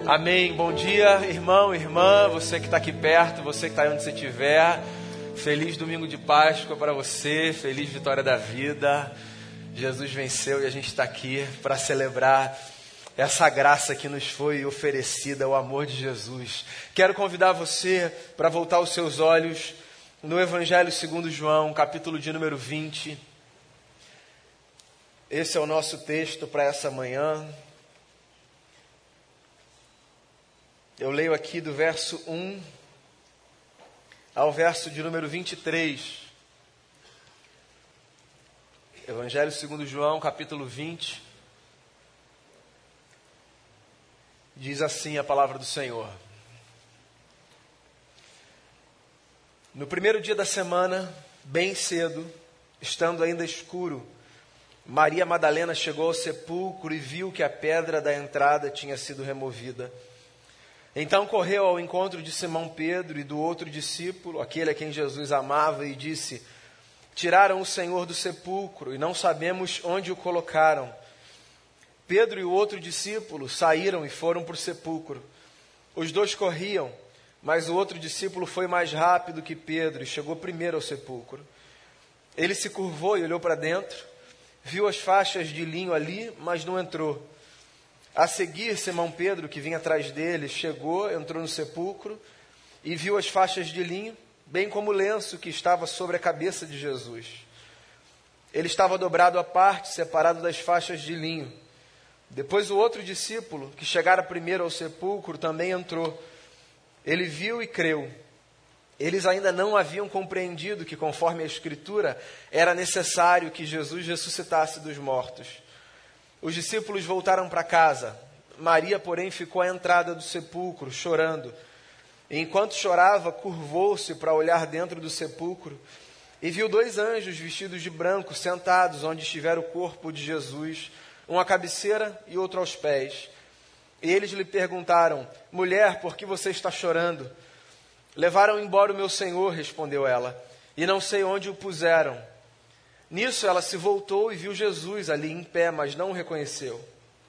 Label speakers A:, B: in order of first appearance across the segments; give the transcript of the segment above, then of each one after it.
A: Amém. Bom dia, irmão, irmã, você que está aqui perto, você que está onde você estiver. Feliz domingo de Páscoa para você, feliz vitória da vida. Jesus venceu e a gente está aqui para celebrar essa graça que nos foi oferecida, o amor de Jesus. Quero convidar você para voltar os seus olhos no Evangelho segundo João, capítulo de número 20. Esse é o nosso texto para essa manhã. Eu leio aqui do verso 1 ao verso de número 23. Evangelho segundo João, capítulo 20. Diz assim a palavra do Senhor. No primeiro dia da semana, bem cedo, estando ainda escuro, Maria Madalena chegou ao sepulcro e viu que a pedra da entrada tinha sido removida. Então correu ao encontro de Simão Pedro e do outro discípulo, aquele a quem Jesus amava, e disse: tiraram o Senhor do sepulcro e não sabemos onde o colocaram. Pedro e o outro discípulo saíram e foram para o sepulcro. Os dois corriam, mas o outro discípulo foi mais rápido que Pedro e chegou primeiro ao sepulcro. Ele se curvou e olhou para dentro, viu as faixas de linho ali, mas não entrou. A seguir, Simão Pedro, que vinha atrás dele, chegou, entrou no sepulcro e viu as faixas de linho, bem como o lenço que estava sobre a cabeça de Jesus. Ele estava dobrado à parte, separado das faixas de linho. Depois o outro discípulo, que chegara primeiro ao sepulcro, também entrou. Ele viu e creu. Eles ainda não haviam compreendido que, conforme a Escritura, era necessário que Jesus ressuscitasse dos mortos. Os discípulos voltaram para casa. Maria, porém, ficou à entrada do sepulcro, chorando. E enquanto chorava, curvou-se para olhar dentro do sepulcro e viu dois anjos vestidos de branco sentados onde estivera o corpo de Jesus, um à cabeceira e outro aos pés. E eles lhe perguntaram: mulher, por que você está chorando? Levaram embora o meu Senhor, respondeu ela, e não sei onde o puseram. Nisso ela se voltou e viu Jesus ali em pé, mas não o reconheceu.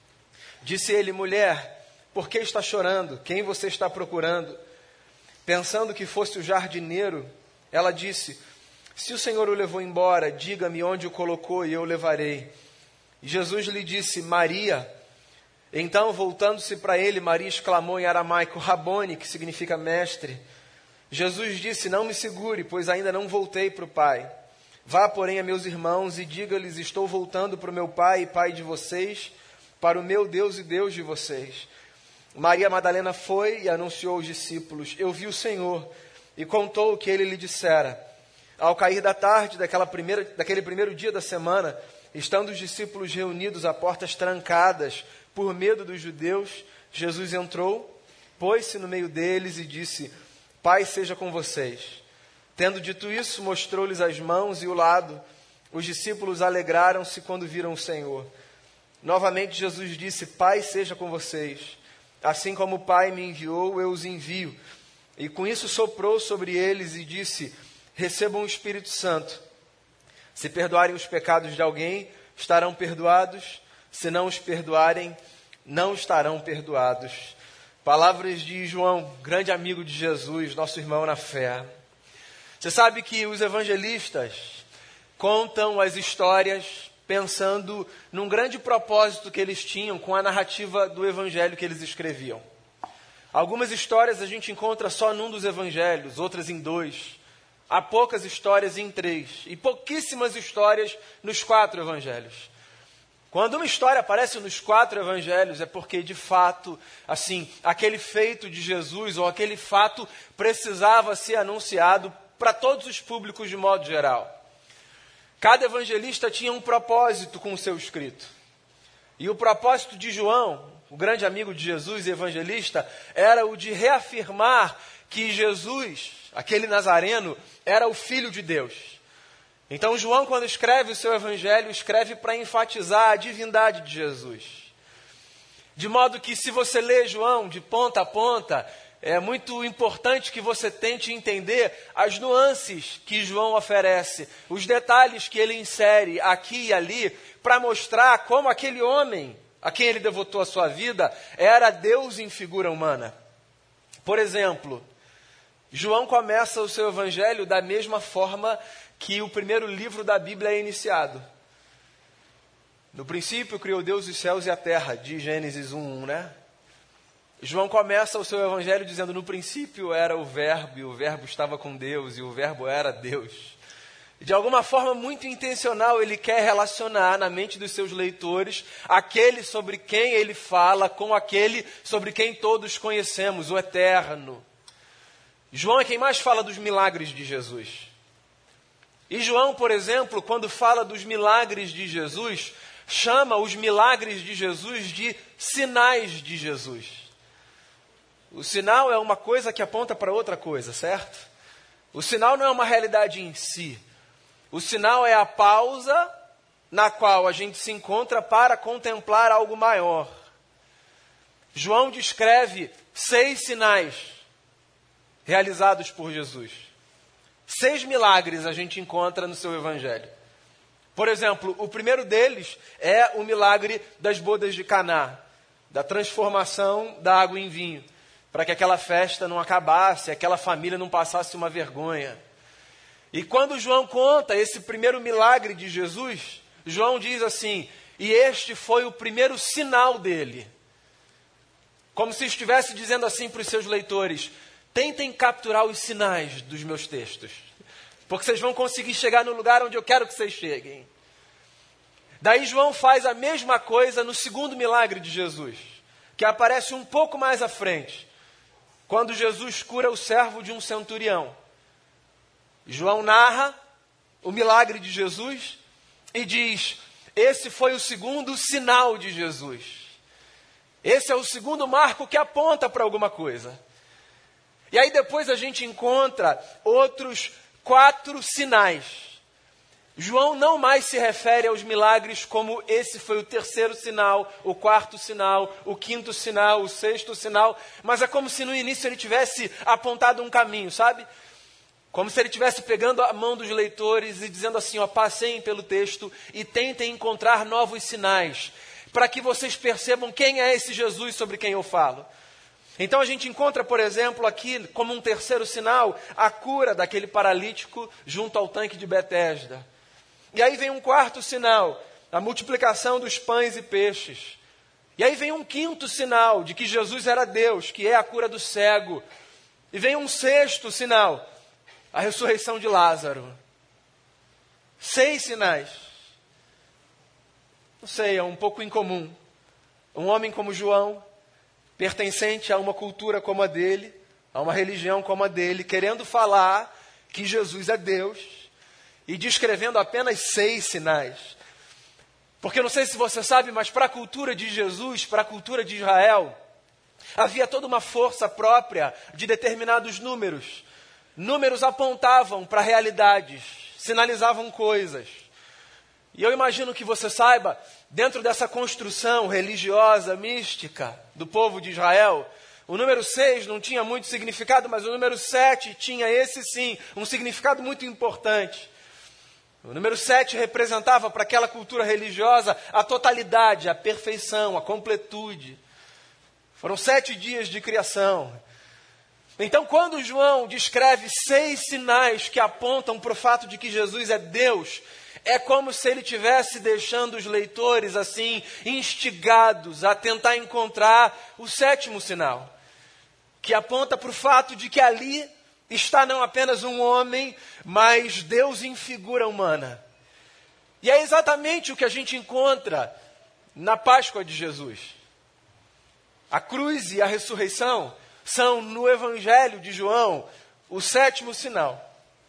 A: Disse ele: mulher, por que está chorando? Quem você está procurando? Pensando que fosse o jardineiro, ela disse: se o Senhor o levou embora, diga-me onde o colocou e eu o levarei. E Jesus lhe disse: Maria. Então, voltando-se para ele, Maria exclamou em aramaico: Rabone, que significa mestre. Jesus disse: não me segure, pois ainda não voltei para o Pai. Vá, porém, a meus irmãos e diga-lhes: estou voltando para o meu Pai e Pai de vocês, para o meu Deus e Deus de vocês. Maria Madalena foi e anunciou aos discípulos: eu vi o Senhor, e contou o que ele lhe dissera. Ao cair da tarde daquele primeiro dia da semana, estando os discípulos reunidos a portas trancadas, por medo dos judeus, Jesus entrou, pôs-se no meio deles e disse: paz seja com vocês. Tendo dito isso, mostrou-lhes as mãos e o lado. Os discípulos alegraram-se quando viram o Senhor. Novamente Jesus disse: paz seja com vocês. Assim como o Pai me enviou, eu os envio. E com isso soprou sobre eles e disse: recebam o Espírito Santo. Se perdoarem os pecados de alguém, estarão perdoados. Se não os perdoarem, não estarão perdoados. Palavras de João, grande amigo de Jesus, nosso irmão na fé. Você sabe que os evangelistas contam as histórias pensando num grande propósito que eles tinham com a narrativa do evangelho que eles escreviam. Algumas histórias a gente encontra só num dos evangelhos, outras em 2. Há poucas histórias em 3 e pouquíssimas histórias nos 4 evangelhos. Quando uma história aparece nos 4 evangelhos, é porque, de fato, assim, aquele feito de Jesus ou aquele fato precisava ser anunciado para todos os públicos de modo geral. Cada evangelista tinha um propósito com o seu escrito. E o propósito de João, o grande amigo de Jesus e evangelista, era o de reafirmar que Jesus, aquele nazareno, era o Filho de Deus. Então João, quando escreve o seu evangelho, escreve para enfatizar a divindade de Jesus. De modo que, se você lê João de ponta a ponta, é muito importante que você tente entender as nuances que João oferece, os detalhes que ele insere aqui e ali, para mostrar como aquele homem a quem ele devotou a sua vida, era Deus em figura humana. Por exemplo, João começa o seu evangelho da mesma forma que o primeiro livro da Bíblia é iniciado. No princípio criou Deus os céus e a terra, de Gênesis 1:1, né? João começa o seu evangelho dizendo: no princípio era o verbo, e o verbo estava com Deus, e o verbo era Deus. De alguma forma muito intencional, ele quer relacionar na mente dos seus leitores aquele sobre quem ele fala com aquele sobre quem todos conhecemos, o eterno. João é quem mais fala dos milagres de Jesus. E João, por exemplo, quando fala dos milagres de Jesus, chama os milagres de Jesus de sinais de Jesus. O sinal é uma coisa que aponta para outra coisa, certo? O sinal não é uma realidade em si. O sinal é a pausa na qual a gente se encontra para contemplar algo maior. João descreve 6 sinais realizados por Jesus. 6 milagres a gente encontra no seu evangelho. Por exemplo, o primeiro deles é o milagre das bodas de Caná, da transformação da água em vinho, para que aquela festa não acabasse, aquela família não passasse uma vergonha. E quando João conta esse primeiro milagre de Jesus, João diz assim: e este foi o primeiro sinal dele. Como se estivesse dizendo assim para os seus leitores: tentem capturar os sinais dos meus textos, porque vocês vão conseguir chegar no lugar onde eu quero que vocês cheguem. Daí João faz a mesma coisa no segundo milagre de Jesus, que aparece um pouco mais à frente, quando Jesus cura o servo de um centurião. João narra o milagre de Jesus e diz: esse foi o segundo sinal de Jesus. Esse é o segundo marco que aponta para alguma coisa. E aí depois a gente encontra outros 4 sinais. João não mais se refere aos milagres como esse foi o terceiro sinal, o quarto sinal, o quinto sinal, o sexto sinal, mas é como se no início ele tivesse apontado um caminho, sabe? Como se ele estivesse pegando a mão dos leitores e dizendo assim: ó, passeiem pelo texto e tentem encontrar novos sinais, para que vocês percebam quem é esse Jesus sobre quem eu falo. Então a gente encontra, por exemplo, aqui como um terceiro sinal, a cura daquele paralítico junto ao tanque de Betesda. E aí vem um quarto sinal, a multiplicação dos pães e peixes. E aí vem um quinto sinal de que Jesus era Deus, que é a cura do cego. E vem um sexto sinal, a ressurreição de Lázaro. 6 sinais. Não sei, é um pouco incomum. Um homem como João, pertencente a uma cultura como a dele, a uma religião como a dele, querendo falar que Jesus é Deus e descrevendo apenas 6 sinais. Porque não sei se você sabe, mas para a cultura de Jesus, para a cultura de Israel, havia toda uma força própria de determinados números. Números apontavam para realidades, sinalizavam coisas. E eu imagino que você saiba, dentro dessa construção religiosa, mística do povo de Israel, o número 6 não tinha muito significado, mas o número 7 tinha esse sim, um significado muito importante. O número 7 representava para aquela cultura religiosa a totalidade, a perfeição, a completude. Foram 7 dias de criação. Então, quando João descreve 6 sinais que apontam para o fato de que Jesus é Deus, é como se ele estivesse deixando os leitores assim, instigados a tentar encontrar o 7º sinal, que aponta para o fato de que ali está não apenas um homem, mas Deus em figura humana. E é exatamente o que a gente encontra na Páscoa de Jesus. A cruz e a ressurreição são, no Evangelho de João, o 7º sinal.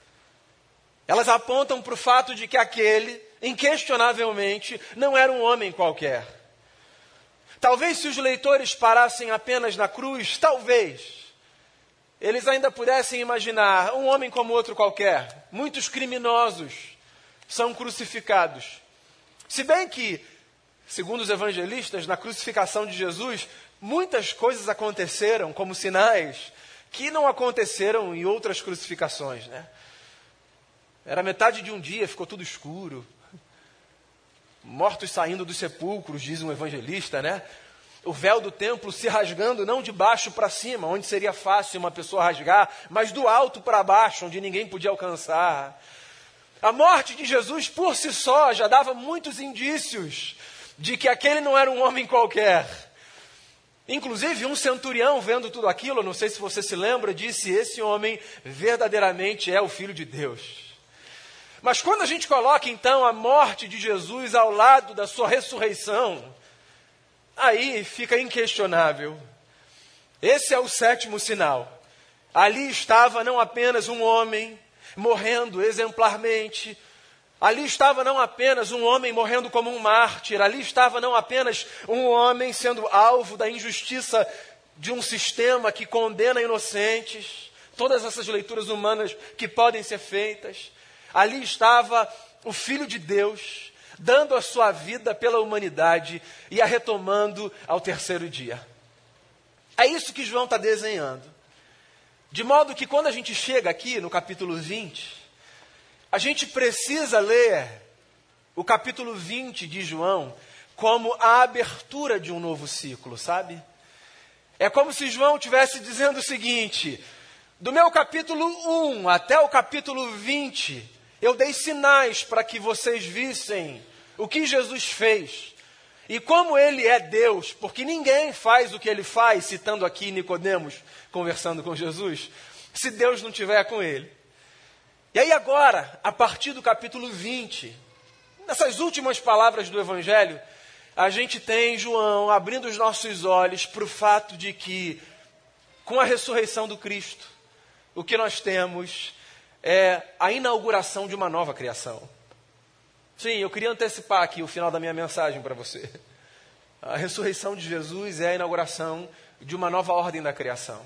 A: Elas apontam para o fato de que aquele, inquestionavelmente, não era um homem qualquer. Talvez se os leitores parassem apenas na cruz, talvez, eles ainda pudessem imaginar um homem como outro qualquer. Muitos criminosos são crucificados. Se bem que, segundo os evangelistas, na crucificação de Jesus, muitas coisas aconteceram como sinais que não aconteceram em outras crucificações, né? Era metade de um dia, ficou tudo escuro. mortos saindo dos sepulcros, diz um evangelista, né? O véu do templo se rasgando não de baixo para cima, onde seria fácil uma pessoa rasgar, mas do alto para baixo, onde ninguém podia alcançar. A morte de Jesus por si só já dava muitos indícios de que aquele não era um homem qualquer. Inclusive, um centurião, vendo tudo aquilo, não sei se você se lembra, disse: esse homem verdadeiramente é o Filho de Deus. Mas quando a gente coloca, então, a morte de Jesus ao lado da sua ressurreição, aí fica inquestionável. Esse é o sétimo sinal. Ali estava não apenas um homem morrendo exemplarmente, ali estava não apenas um homem morrendo como um mártir, ali estava não apenas um homem sendo alvo da injustiça de um sistema que condena inocentes, todas essas leituras humanas que podem ser feitas. Ali estava o Filho de Deus, dando a sua vida pela humanidade e a retomando ao terceiro dia. É isso que João está desenhando. De modo que quando a gente chega aqui no capítulo 20, a gente precisa ler o capítulo 20 de João como a abertura de um novo ciclo, sabe? É como se João estivesse dizendo o seguinte: do meu capítulo 1 até o capítulo 20, eu dei sinais para que vocês vissem o que Jesus fez e como ele é Deus, porque ninguém faz o que ele faz, citando aqui Nicodemos conversando com Jesus, se Deus não estiver com ele. E aí agora, a partir do capítulo 20, nessas últimas palavras do Evangelho, a gente tem João abrindo os nossos olhos para o fato de que, com a ressurreição do Cristo, o que nós temos é a inauguração de uma nova criação. Sim, eu queria antecipar aqui o final da minha mensagem para você. A ressurreição de Jesus é a inauguração de uma nova ordem da criação.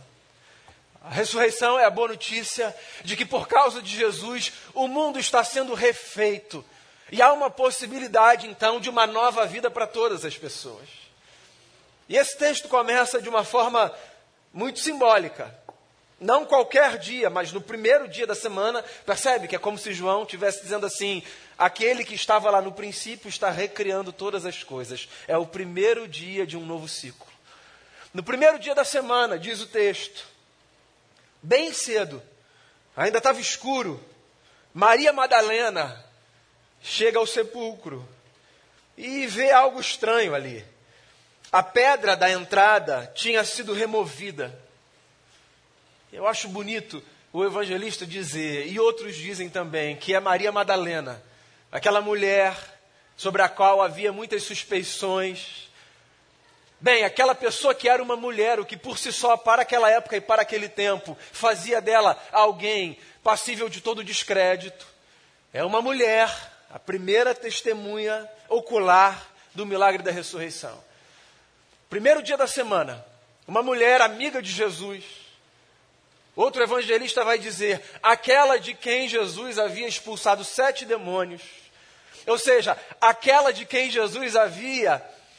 A: A ressurreição é a boa notícia de que por causa de Jesus o mundo está sendo refeito. E há uma possibilidade então de uma nova vida para todas as pessoas. E esse texto começa de uma forma muito simbólica. Não qualquer dia, mas no primeiro dia da semana. Percebe que é como se João estivesse dizendo assim: aquele que estava lá no princípio está recriando todas as coisas. É o primeiro dia de um novo ciclo. No primeiro dia da semana, diz o texto, bem cedo, ainda estava escuro, Maria Madalena chega ao sepulcro e vê algo estranho ali. A pedra da entrada tinha sido removida. Eu acho bonito o evangelista dizer, e outros dizem também, que é Maria Madalena, aquela mulher sobre a qual havia muitas suspeições. Bem, aquela pessoa que era uma mulher, o que por si só, para aquela época e para aquele tempo, fazia dela alguém passível de todo descrédito. É uma mulher, a primeira testemunha ocular do milagre da ressurreição. Primeiro dia da semana, uma mulher amiga de Jesus. Outro evangelista vai dizer, aquela de quem Jesus havia expulsado 7 demônios. Ou seja, aquela de quem Jesus havia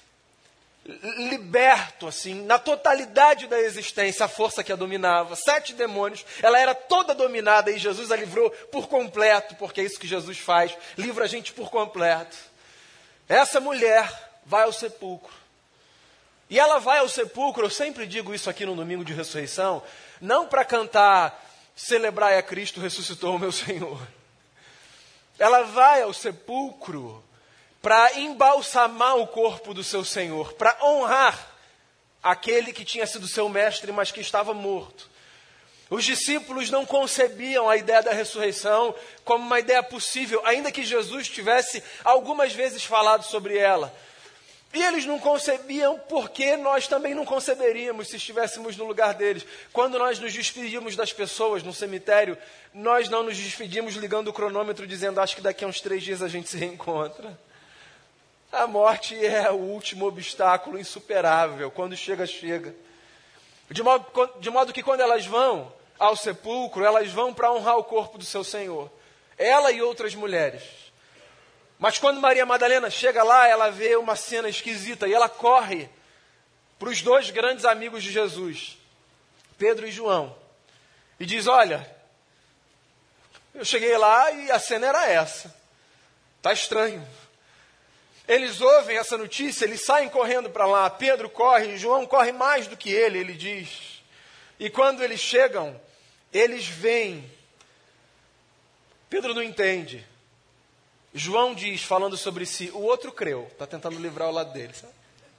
A: liberto, assim, na totalidade da existência, a força que a dominava. 7 demônios, ela era toda dominada e Jesus a livrou por completo, porque é isso que Jesus faz, livra a gente por completo. Essa mulher vai ao sepulcro. E ela vai ao sepulcro, eu sempre digo isso aqui no domingo de ressurreição, não para cantar, celebrai a Cristo, ressuscitou o meu Senhor. Ela vai ao sepulcro para embalsamar o corpo do seu Senhor, para honrar aquele que tinha sido seu mestre, mas que estava morto. Os discípulos não concebiam a ideia da ressurreição como uma ideia possível, ainda que Jesus tivesse algumas vezes falado sobre ela. E eles não concebiam porque nós também não conceberíamos se estivéssemos no lugar deles. Quando nós nos despedimos das pessoas no cemitério, nós não nos despedimos ligando o cronômetro dizendo, acho que daqui a uns 3 dias a gente se reencontra. A morte é o último obstáculo insuperável. Quando chega, chega. De modo que quando elas vão ao sepulcro, elas vão para honrar o corpo do seu Senhor. Ela e outras mulheres. Mas quando Maria Madalena chega lá, ela vê uma cena esquisita e ela corre para os 2 grandes amigos de Jesus, Pedro e João, e diz, olha, eu cheguei lá e a cena era essa. Está estranho. Eles ouvem essa notícia, eles saem correndo para lá. Pedro corre, João corre mais do que ele diz. E quando eles chegam, eles veem. Pedro não entende. João diz, falando sobre si, o outro creu. Está tentando livrar o lado dele, sabe?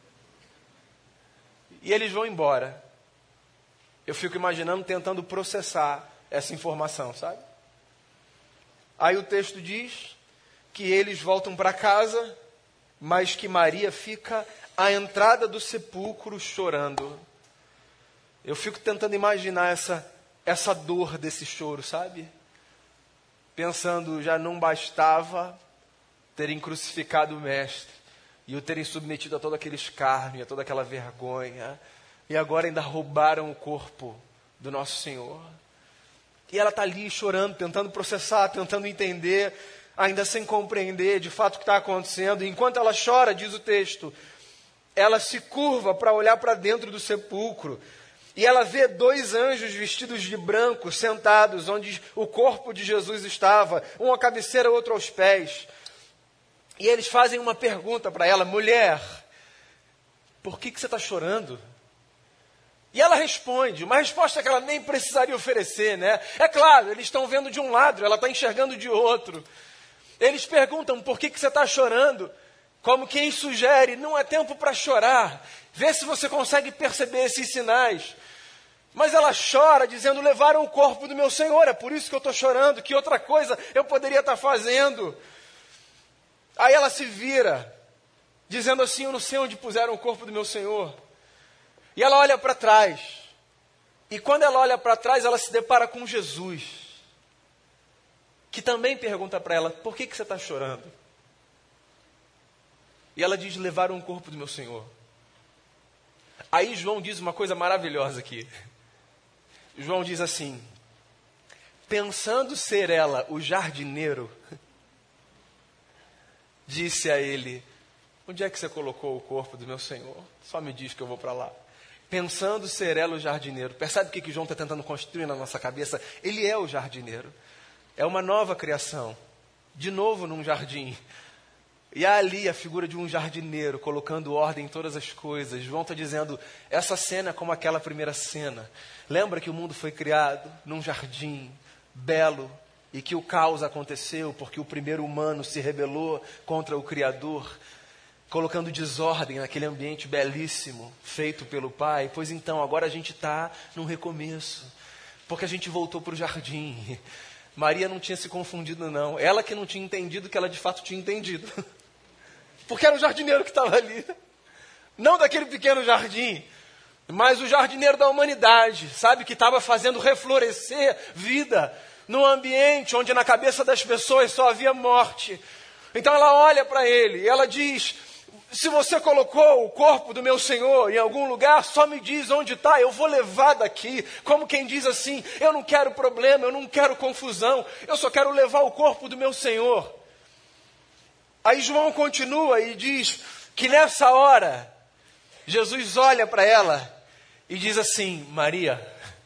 A: E eles vão embora. Eu fico imaginando, tentando processar essa informação, sabe? Aí o texto diz que eles voltam para casa, mas que Maria fica à entrada do sepulcro chorando. Eu fico tentando imaginar essa dor desse choro, sabe? Pensando, já não bastava terem crucificado o Mestre e o terem submetido a todo aquele escárnio, a toda aquela vergonha, e agora ainda roubaram o corpo do nosso Senhor. E ela está ali chorando, tentando processar, tentando entender, ainda sem compreender de fato o que está acontecendo. E enquanto ela chora, diz o texto, ela se curva para olhar para dentro do sepulcro. E ela vê 2 anjos vestidos de branco, sentados onde o corpo de Jesus estava, um à cabeceira, outro aos pés. E eles fazem uma pergunta para ela, mulher, por que você está chorando? E ela responde, uma resposta que ela nem precisaria oferecer, né? É claro, eles estão vendo de um lado, ela está enxergando de outro. Eles perguntam, por que você está chorando? Como quem sugere, não é tempo para chorar. Vê se você consegue perceber esses sinais. Mas ela chora, dizendo, levaram o corpo do meu Senhor, é por isso que eu estou chorando, que outra coisa eu poderia estar fazendo. Aí ela se vira, dizendo assim, eu não sei onde puseram o corpo do meu Senhor. E ela olha para trás. E quando ela olha para trás, ela se depara com Jesus, que também pergunta para ela, por que você está chorando? E ela diz, levaram o corpo do meu Senhor. Aí João diz uma coisa maravilhosa aqui. João diz assim, pensando ser ela o jardineiro, disse a ele, onde é que você colocou o corpo do meu Senhor? Só me diz que eu vou para lá. Pensando ser ela o jardineiro. Percebe o que João está tentando construir na nossa cabeça? Ele é o jardineiro. É uma nova criação. De novo num jardim. E há ali a figura de um jardineiro, colocando ordem em todas as coisas. João está dizendo, essa cena é como aquela primeira cena. Lembra que o mundo foi criado num jardim belo, e que o caos aconteceu porque o primeiro humano se rebelou contra o Criador, colocando desordem naquele ambiente belíssimo, feito pelo Pai. Pois então, agora a gente está num recomeço, porque a gente voltou para o jardim. Maria não tinha se confundido, não. Ela que não tinha entendido que ela de fato tinha entendido. Porque era o jardineiro que estava ali. Não daquele pequeno jardim, mas o jardineiro da humanidade, sabe? Que estava fazendo reflorescer vida num ambiente onde na cabeça das pessoas só havia morte. Então ela olha para ele e ela diz, se você colocou o corpo do meu Senhor em algum lugar, só me diz onde está, eu vou levar daqui. Como quem diz assim, eu não quero problema, eu não quero confusão, eu só quero levar o corpo do meu Senhor. Aí João continua e diz que nessa hora, Jesus olha para ela e diz assim, Maria.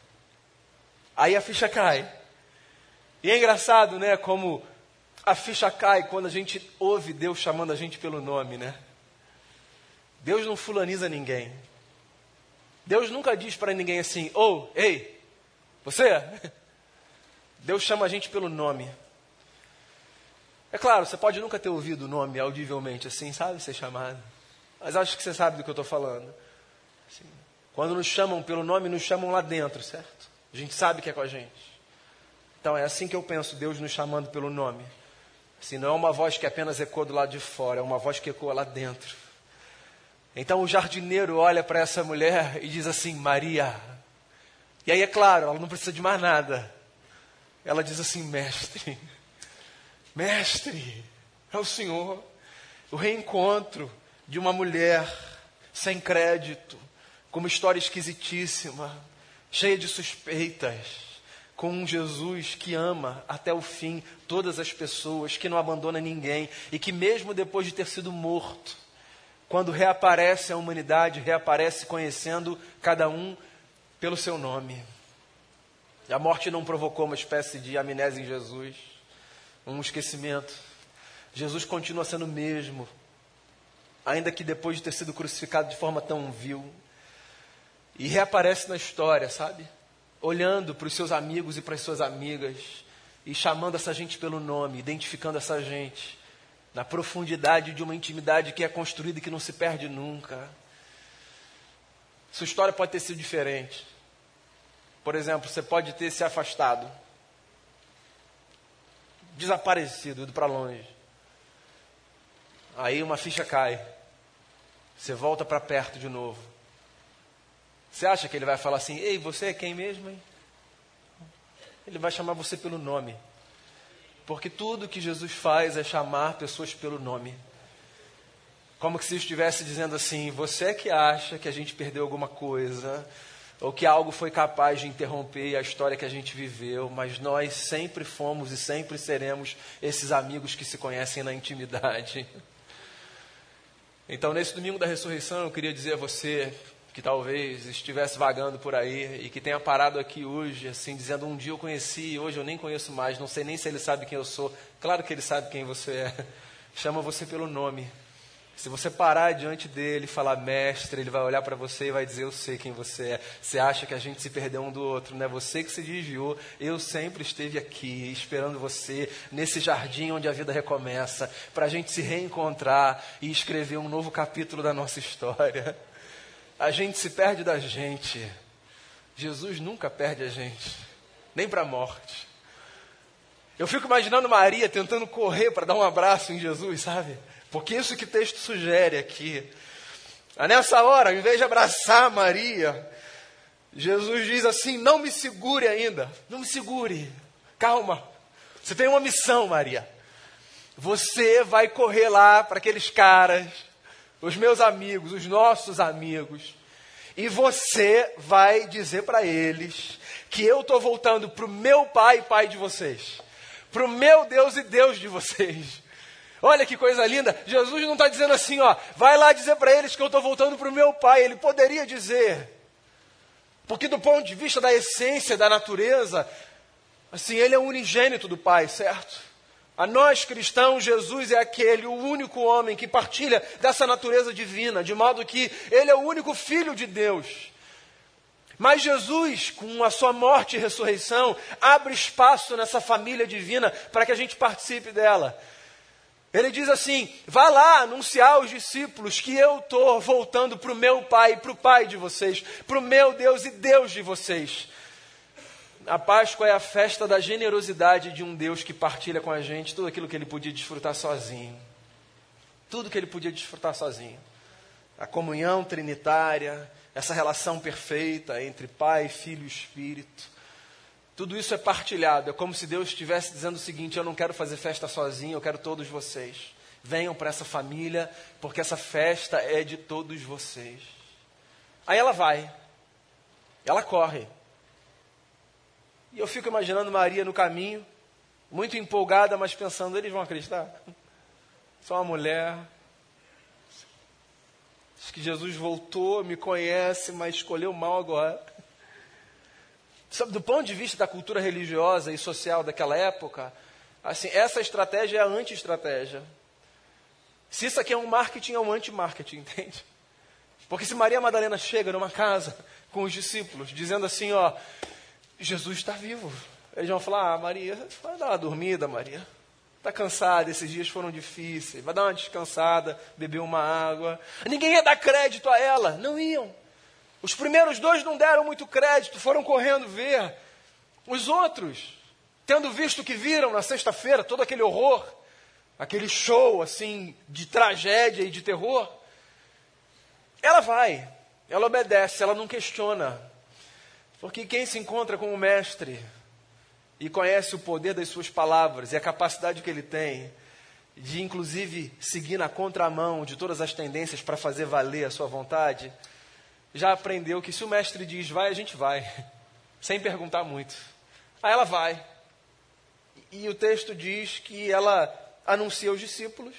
A: Aí a ficha cai. E é engraçado, né, como a ficha cai quando a gente ouve Deus chamando a gente pelo nome, né? Deus não fulaniza ninguém. Deus nunca diz para ninguém assim, ei, você? Deus chama a gente pelo nome. É claro, você pode nunca ter ouvido o nome audivelmente assim, sabe, ser chamado. Mas acho que você sabe do que eu estou falando. Assim, quando nos chamam pelo nome, nos chamam lá dentro, certo? A gente sabe que é com a gente. Então é assim que eu penso, Deus nos chamando pelo nome. Assim, não é uma voz que apenas ecoa do lado de fora, é uma voz que ecoa lá dentro. Então o jardineiro olha para essa mulher e diz assim, Maria. E aí é claro, ela não precisa de mais nada. Ela diz assim, mestre. Mestre, é o Senhor. O reencontro de uma mulher sem crédito, com uma história esquisitíssima, cheia de suspeitas, com um Jesus que ama até o fim todas as pessoas, que não abandona ninguém e que mesmo depois de ter sido morto, quando reaparece a humanidade, reaparece conhecendo cada um pelo seu nome. A morte não provocou uma espécie de amnésia em Jesus, um esquecimento. Jesus continua sendo o mesmo, ainda que depois de ter sido crucificado de forma tão vil. E reaparece na história, sabe? Olhando para os seus amigos e para as suas amigas e chamando essa gente pelo nome, identificando essa gente na profundidade de uma intimidade que é construída e que não se perde nunca. Sua história pode ter sido diferente. Por exemplo, você pode ter se afastado, desaparecido, ido para longe. Aí uma ficha cai. Você volta para perto de novo. Você acha que ele vai falar assim: ei, você é quem mesmo, hein? Ele vai chamar você pelo nome. Porque tudo que Jesus faz é chamar pessoas pelo nome. Como que se estivesse dizendo assim: você é que acha que a gente perdeu alguma coisa, ou que algo foi capaz de interromper a história que a gente viveu, mas nós sempre fomos e sempre seremos esses amigos que se conhecem na intimidade. Então, nesse domingo da ressurreição, eu queria dizer a você que talvez estivesse vagando por aí e que tenha parado aqui hoje, assim, dizendo: um dia eu conheci, hoje eu nem conheço mais, não sei nem se ele sabe quem eu sou. Claro que ele sabe quem você é. Chama você pelo nome. Se você parar diante dele e falar mestre, ele vai olhar para você e vai dizer: eu sei quem você é. Você acha que a gente se perdeu um do outro, não é você que se desviou. Eu sempre esteve aqui esperando você nesse jardim onde a vida recomeça, para a gente se reencontrar e escrever um novo capítulo da nossa história. A gente se perde da gente. Jesus nunca perde a gente, nem para a morte. Eu fico imaginando Maria tentando correr para dar um abraço em Jesus, sabe? Porque isso que o texto sugere aqui. Nessa hora, ao invés de abraçar Maria, Jesus diz assim: não me segure ainda, não me segure, calma. Você tem uma missão, Maria. Você vai correr lá para aqueles caras, os meus amigos, os nossos amigos, e você vai dizer para eles que eu estou voltando para o meu Pai e Pai de vocês, para o meu Deus e Deus de vocês. Olha que coisa linda. Jesus não está dizendo assim, ó, vai lá dizer para eles que eu estou voltando para o meu Pai. Ele poderia dizer, porque do ponto de vista da essência, da natureza, assim, ele é o unigênito do Pai, certo? A nós cristãos, Jesus é aquele, o único homem que partilha dessa natureza divina, de modo que ele é o único Filho de Deus. Mas Jesus, com a sua morte e ressurreição, abre espaço nessa família divina para que a gente participe dela. Ele diz assim: vá lá anunciar aos discípulos que eu estou voltando para o meu Pai, para o Pai de vocês, para o meu Deus e Deus de vocês. A Páscoa é a festa da generosidade de um Deus que partilha com a gente tudo aquilo que ele podia desfrutar sozinho. Tudo que ele podia desfrutar sozinho. A comunhão trinitária, essa relação perfeita entre Pai, Filho e Espírito. Tudo isso é partilhado. É como se Deus estivesse dizendo o seguinte: eu não quero fazer festa sozinho, eu quero todos vocês. Venham para essa família, porque essa festa é de todos vocês. Aí ela vai. Ela corre. E eu fico imaginando Maria no caminho, muito empolgada, mas pensando: eles vão acreditar? Só uma mulher. Diz que Jesus voltou, me conhece, mas escolheu mal agora. Sabe, do ponto de vista da cultura religiosa e social daquela época, assim, essa estratégia é a anti-estratégia. Se isso aqui é um marketing, é um anti-marketing, entende? Porque se Maria Madalena chega numa casa com os discípulos, dizendo assim, ó, Jesus está vivo. Eles vão falar: Maria, vai dar uma dormida, Maria. Está cansada, esses dias foram difíceis. Vai dar uma descansada, beber uma água. Ninguém ia dar crédito a ela. Não iam. Os primeiros dois não deram muito crédito, foram correndo ver. Os outros, tendo visto o que viram na sexta-feira, todo aquele horror, aquele show assim de tragédia e de terror, ela vai, ela obedece, ela não questiona. Porque quem se encontra com o mestre e conhece o poder das suas palavras e a capacidade que ele tem de, inclusive, seguir na contramão de todas as tendências para fazer valer a sua vontade, já aprendeu que se o mestre diz vai, a gente vai, sem perguntar muito. Aí ela vai. E o texto diz que ela anuncia aos discípulos: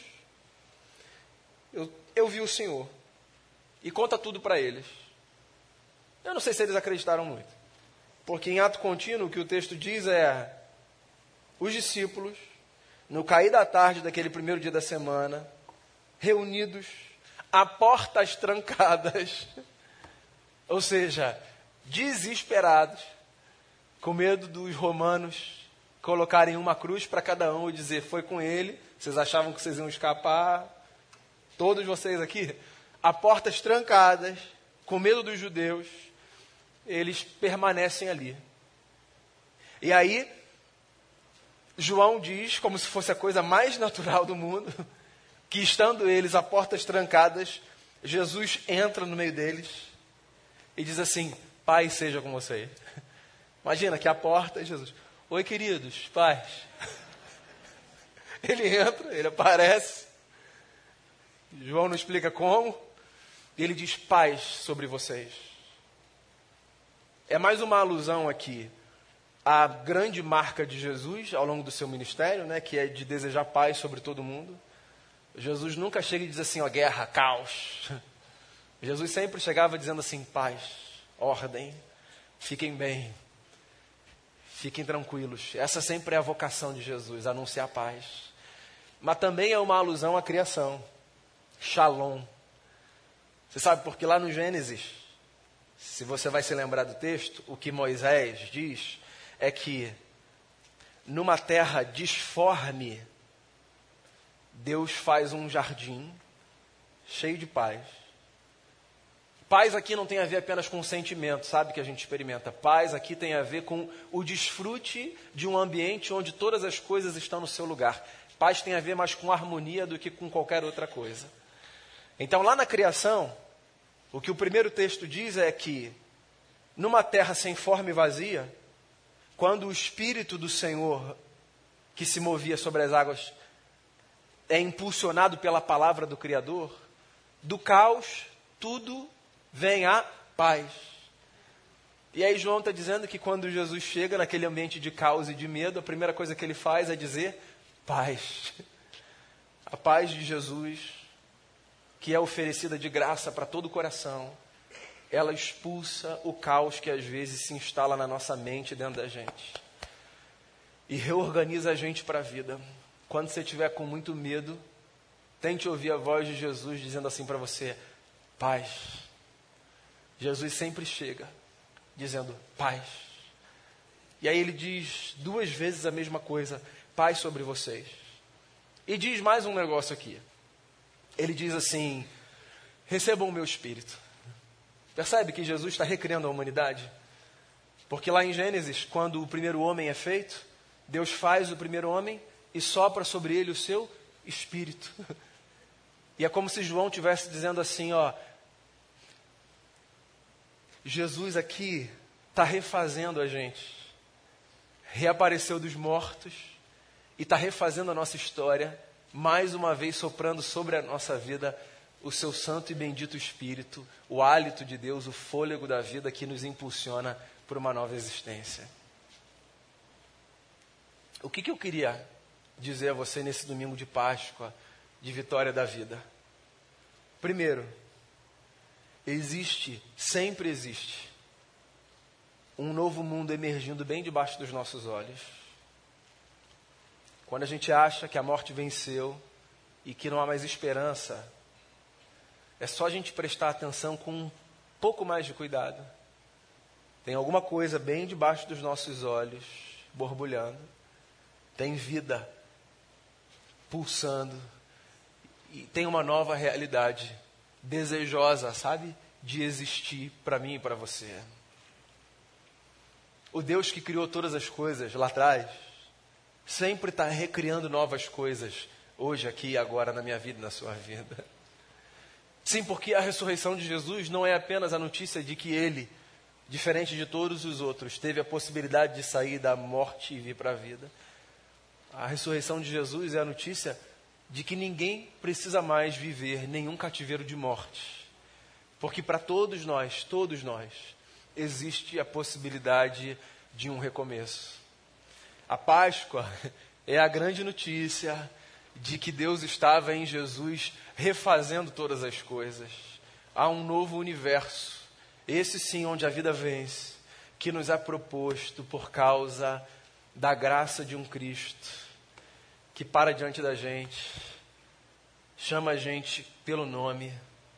A: eu vi o Senhor. E conta tudo para eles. Eu não sei se eles acreditaram muito. Porque em ato contínuo o que o texto diz é: os discípulos, no cair da tarde daquele primeiro dia da semana, reunidos, a portas trancadas, ou seja, desesperados, com medo dos romanos colocarem uma cruz para cada um e dizer, foi com ele, vocês achavam que vocês iam escapar, todos vocês aqui, a portas trancadas, com medo dos judeus, eles permanecem ali. E aí, João diz, como se fosse a coisa mais natural do mundo, que estando eles a portas trancadas, Jesus entra no meio deles e diz assim, paz seja com vocês. Imagina que a porta é Jesus. Oi, queridos, paz. Ele entra, ele aparece. João não explica como. E ele diz paz sobre vocês. É mais uma alusão aqui à grande marca de Jesus ao longo do seu ministério, né, que é de desejar paz sobre todo mundo. Jesus nunca chega e diz assim, ó, guerra, caos. Jesus sempre chegava dizendo assim, paz, ordem, fiquem bem, fiquem tranquilos. Essa sempre é a vocação de Jesus, anunciar paz. Mas também é uma alusão à criação, Shalom. Você sabe porque lá no Gênesis, se você vai se lembrar do texto, o que Moisés diz é que numa terra disforme, Deus faz um jardim cheio de paz. Paz aqui não tem a ver apenas com o sentimento, sabe, que a gente experimenta. Paz aqui tem a ver com o desfrute de um ambiente onde todas as coisas estão no seu lugar. Paz tem a ver mais com harmonia do que com qualquer outra coisa. Então, lá na criação, o que o primeiro texto diz é que, numa terra sem forma e vazia, quando o Espírito do Senhor, que se movia sobre as águas, é impulsionado pela palavra do Criador, do caos, tudo vem a paz. E aí João está dizendo que quando Jesus chega naquele ambiente de caos e de medo, a primeira coisa que ele faz é dizer paz. A paz de Jesus, que é oferecida de graça para todo o coração, ela expulsa o caos que às vezes se instala na nossa mente dentro da gente. E reorganiza a gente para a vida. Quando você estiver com muito medo, tente ouvir a voz de Jesus dizendo assim para você, paz. Jesus sempre chega dizendo paz. E aí ele diz 2 vezes a mesma coisa, paz sobre vocês. E diz mais um negócio aqui. Ele diz assim, recebam o meu Espírito. Percebe que Jesus está recriando a humanidade? Porque lá em Gênesis, quando o primeiro homem é feito, Deus faz o primeiro homem e sopra sobre ele o seu Espírito. E é como se João estivesse dizendo assim, ó, Jesus aqui está refazendo a gente, reapareceu dos mortos e está refazendo a nossa história, mais uma vez soprando sobre a nossa vida o seu santo e bendito Espírito, o hálito de Deus, o fôlego da vida que nos impulsiona por uma nova existência. O que eu queria dizer a você nesse domingo de Páscoa, de vitória da vida? Primeiro, sempre existe, um novo mundo emergindo bem debaixo dos nossos olhos. Quando a gente acha que a morte venceu e que não há mais esperança, é só a gente prestar atenção com um pouco mais de cuidado. Tem alguma coisa bem debaixo dos nossos olhos, borbulhando. Tem vida pulsando. E tem uma nova realidade desejosa, sabe? De existir para mim e para você. O Deus que criou todas as coisas lá atrás, sempre está recriando novas coisas, hoje, aqui e agora, na minha vida e na sua vida. Sim, porque a ressurreição de Jesus não é apenas a notícia de que Ele, diferente de todos os outros, teve a possibilidade de sair da morte e vir para a vida. A ressurreição de Jesus é a notícia de que ninguém precisa mais viver nenhum cativeiro de morte. Porque para todos nós, existe a possibilidade de um recomeço. A Páscoa é a grande notícia de que Deus estava em Jesus refazendo todas as coisas. Há um novo universo, esse sim onde a vida vence, que nos é proposto por causa da graça de um Cristo, que para diante da gente, chama a gente pelo nome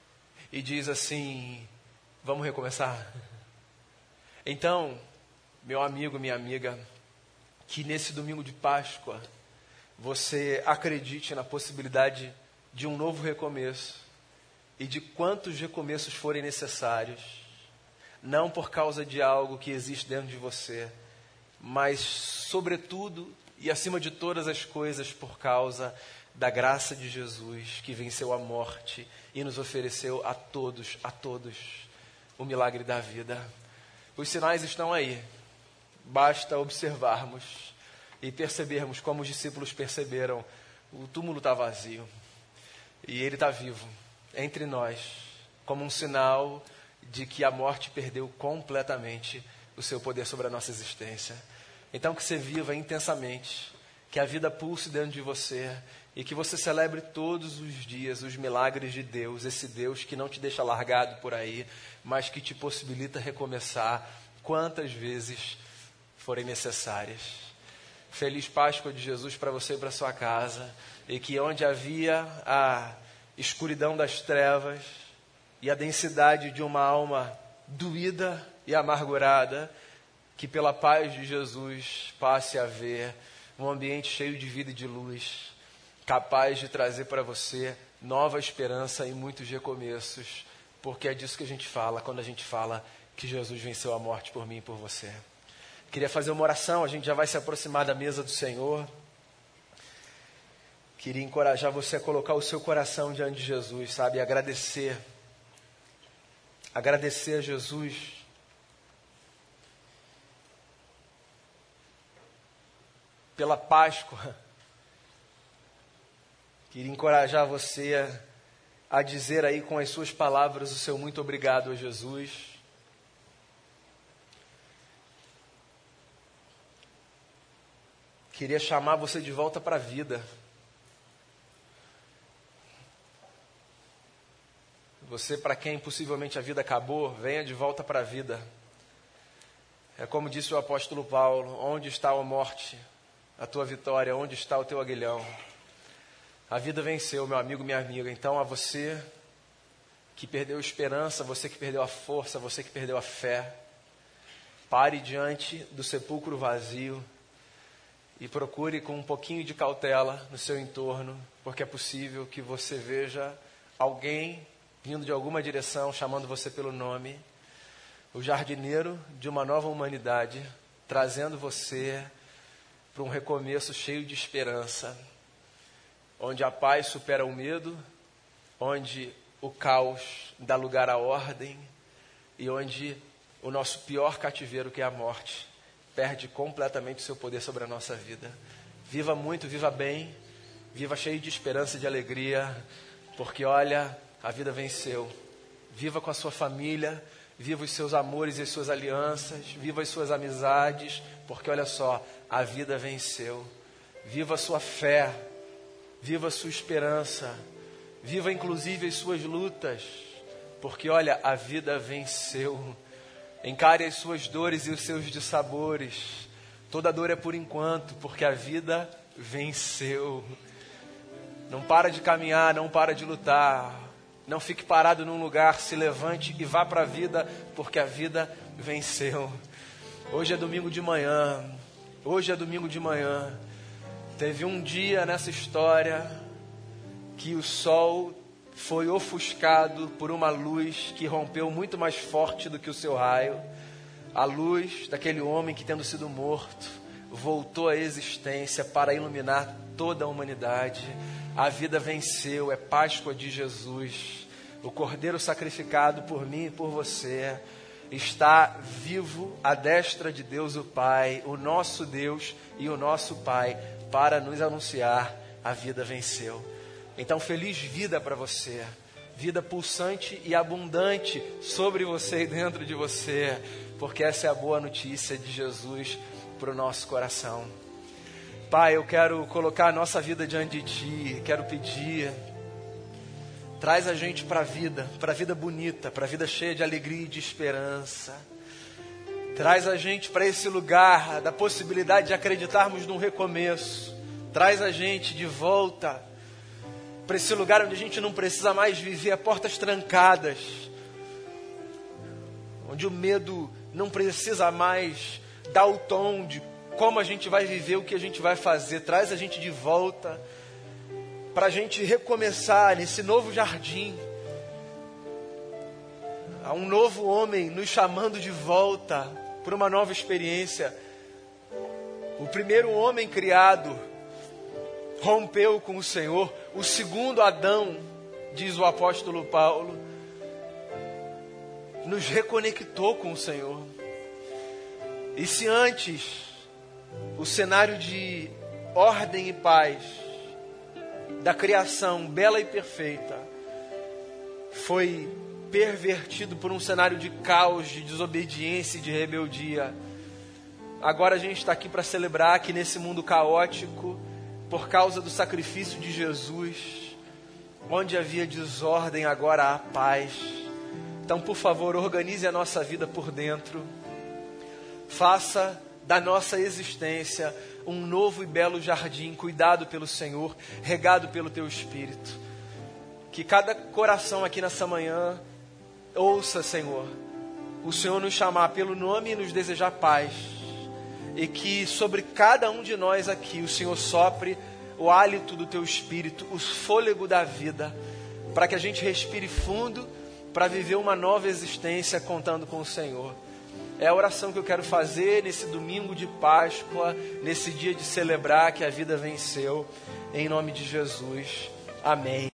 A: e diz assim: vamos recomeçar? Então, meu amigo, minha amiga, que nesse domingo de Páscoa você acredite na possibilidade de um novo recomeço e de quantos recomeços forem necessários, não por causa de algo que existe dentro de você, mas sobretudo e acima de todas as coisas por causa da graça de Jesus, que venceu a morte e nos ofereceu a todos, o milagre da vida. Os sinais estão aí, basta observarmos e percebermos como os discípulos perceberam: o túmulo está vazio e ele está vivo entre nós, como um sinal de que a morte perdeu completamente o seu poder sobre a nossa existência. Então que você viva intensamente, que a vida pulse dentro de você e que você celebre todos os dias os milagres de Deus, esse Deus que não te deixa largado por aí, mas que te possibilita recomeçar quantas vezes forem necessárias. Feliz Páscoa de Jesus para você e para sua casa, e que onde havia a escuridão das trevas e a densidade de uma alma doída e amargurada, que pela paz de Jesus passe a ver um ambiente cheio de vida e de luz, capaz de trazer para você nova esperança e muitos recomeços, porque é disso que a gente fala quando a gente fala que Jesus venceu a morte por mim e por você. Queria fazer uma oração, a gente já vai se aproximar da mesa do Senhor. Queria encorajar você a colocar o seu coração diante de Jesus, sabe? Agradecer a Jesus pela Páscoa. Queria encorajar você a dizer aí com as suas palavras o seu muito obrigado a Jesus. Queria chamar você de volta para a vida. Você, para quem possivelmente a vida acabou, venha de volta para a vida. É como disse o apóstolo Paulo: onde está a morte, a tua vitória? Onde está o teu aguilhão? A vida venceu, meu amigo, minha amiga. Então, a você que perdeu a esperança, você que perdeu a força, você que perdeu a fé, pare diante do sepulcro vazio e procure com um pouquinho de cautela no seu entorno, porque é possível que você veja alguém vindo de alguma direção, chamando você pelo nome, o jardineiro de uma nova humanidade, trazendo você para um recomeço cheio de esperança, onde a paz supera o medo, onde o caos dá lugar à ordem e onde o nosso pior cativeiro, que é a morte, perde completamente o seu poder sobre a nossa vida. Viva muito, viva bem, viva cheio de esperança e de alegria, porque olha, a vida venceu. Viva com a sua família, viva os seus amores e as suas alianças, viva as suas amizades, porque olha só, a vida venceu. Viva a sua fé, viva a sua esperança, viva inclusive as suas lutas, porque olha, a vida venceu. Encare as suas dores e os seus dissabores. Toda dor é por enquanto, porque a vida venceu. Não para de caminhar, não para de lutar. Não fique parado num lugar, se levante e vá para a vida, porque a vida venceu. Hoje é domingo de manhã. Teve um dia nessa história que o sol foi ofuscado por uma luz que rompeu muito mais forte do que o seu raio. A luz daquele homem que, tendo sido morto, voltou à existência para iluminar toda a humanidade. A vida venceu, é Páscoa de Jesus. O Cordeiro sacrificado por mim e por você está vivo à destra de Deus o Pai, o nosso Deus e o nosso Pai, para nos anunciar: a vida venceu. Então, feliz vida para você, vida pulsante e abundante sobre você e dentro de você, porque essa é a boa notícia de Jesus para o nosso coração. Pai, eu quero colocar a nossa vida diante de Ti, quero pedir, traz a gente para a vida bonita, para a vida cheia de alegria e de esperança. Traz a gente para esse lugar da possibilidade de acreditarmos num recomeço. Traz a gente de volta para esse lugar onde a gente não precisa mais viver a portas trancadas, onde o medo não precisa mais dar o tom de como a gente vai viver, o que a gente vai fazer. Traz a gente de volta para a gente recomeçar nesse novo jardim. Há um novo homem nos chamando de volta para uma nova experiência. O primeiro homem criado rompeu com o Senhor. O segundo Adão, diz o apóstolo Paulo, nos reconectou com o Senhor. E se antes o cenário de ordem e paz da criação bela e perfeita foi pervertido por um cenário de caos, de desobediência e de rebeldia, agora a gente está aqui para celebrar que nesse mundo caótico, por causa do sacrifício de Jesus, onde havia desordem, agora há paz. Então, por favor, organize a nossa vida por dentro. Faça da nossa existência um novo e belo jardim, cuidado pelo Senhor, regado pelo Teu Espírito. Que cada coração aqui nessa manhã ouça, Senhor, o Senhor nos chamar pelo nome e nos desejar paz. E que sobre cada um de nós aqui o Senhor sopre o hálito do Teu Espírito, o fôlego da vida, para que a gente respire fundo, para viver uma nova existência contando com o Senhor. É a oração que eu quero fazer nesse domingo de Páscoa, nesse dia de celebrar que a vida venceu, em nome de Jesus. Amém.